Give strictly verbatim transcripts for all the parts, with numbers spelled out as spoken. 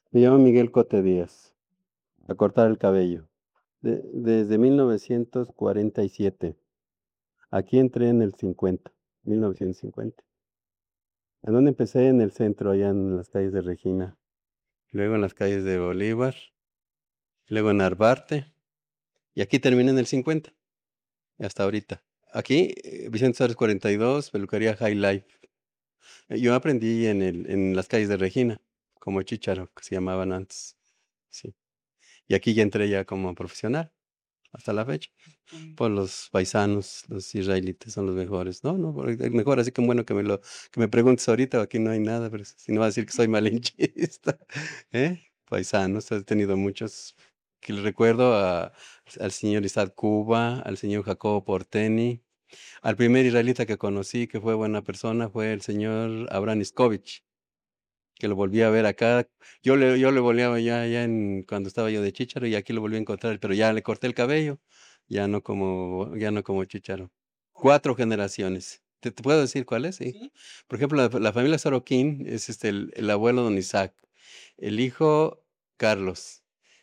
Me llamo Miguel Cote Díaz, a cortar el cabello. De- desde mil novecientos cuarenta y siete. Aquí entré en el cincuenta, mil novecientos cincuenta. ¿En dónde empecé? En el centro, allá en las calles de Regina. Luego en las calles de Bolívar. Luego en Arbarte. Y aquí terminé en el cincuenta, hasta ahorita. Aquí, eh, Vicente Suárez cuarenta y dos, peluquería High Life. Eh, Yo aprendí en, el, en las calles de Regina, como chícharo, que se llamaban antes. Sí. Y aquí ya entré ya como profesional, hasta la fecha. Por los paisanos, los israelitas son los mejores. No, no, por- el mejor, así que bueno que me lo, que me preguntes ahorita, aquí no hay nada, pero si no va a decir que soy malinchista, ¿eh? Paisanos, he tenido muchos, que le recuerdo a- al señor Isaac Cuba, al señor Jacobo Porteni, al primer israelita que conocí, que fue buena persona, fue el señor Abraham Iskovich, que lo volví a ver acá. Yo le, yo le volví a ver ya, ya en, cuando estaba yo de Chícharo y aquí lo volví a encontrar, pero ya le corté el cabello, ya no como, ya no como Chícharo. Cuatro generaciones. ¿Te, te puedo decir cuáles? Sí. Sí. Por ejemplo, la, la familia Sorokin es este, el, el abuelo don Isaac, el hijo Carlos,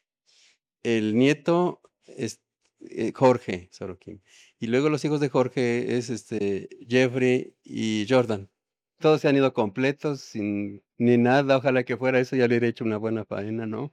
el nieto es eh, Jorge Sorokin. Y luego los hijos de Jorge es este, Jeffrey y Jordan. Todos se han ido completos, sin ni nada. Ojalá que fuera eso, ya le hubiera hecho una buena faena, ¿no?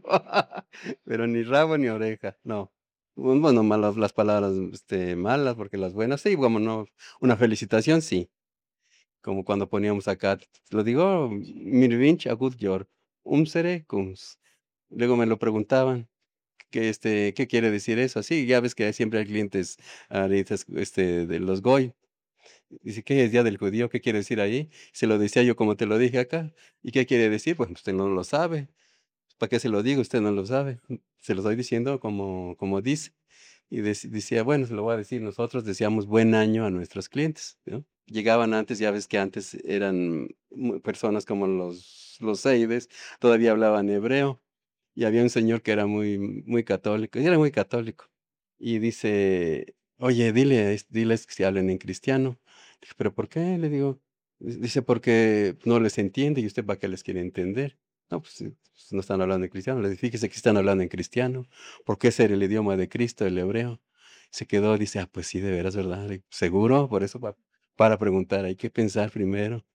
Pero ni rabo ni oreja, no. Bu- Bueno, malas las palabras, este, malas, porque las buenas, sí, como no, una felicitación, sí. Como cuando poníamos acá, lo digo, Mirvinch Agut Yor, Umsere Kums. Luego me lo preguntaban, que este, ¿qué quiere decir eso? Sí, ya ves que siempre hay clientes, ahorita, este, de los Goy. Dice, ¿qué es día del judío? ¿Qué quiere decir ahí? Se lo decía yo como te lo dije acá. ¿Y qué quiere decir? Pues usted no lo sabe. ¿Para qué se lo digo? Usted no lo sabe. Se lo estoy diciendo como, como dice. Y dec- decía, bueno, se lo voy a decir. Nosotros deseamos buen año a nuestros clientes, ¿no? Llegaban antes, ya ves que antes eran mu- personas como los, los Seides, todavía hablaban hebreo. Y había un señor que era muy, muy católico, y era muy católico. Y dice, oye, dile, es- diles que se hablen en cristiano. Dije, ¿pero por qué? Le digo, dice, porque no les entiende y usted para qué les quiere entender. No, pues, sí, pues, no están hablando en cristiano. Le dije, fíjese que están hablando en cristiano, porque ese era el idioma de Cristo, el hebreo. Se quedó, dice, ah, pues sí, de veras, ¿verdad? Le digo, ¿seguro? Por eso, pa- para preguntar, hay que pensar primero.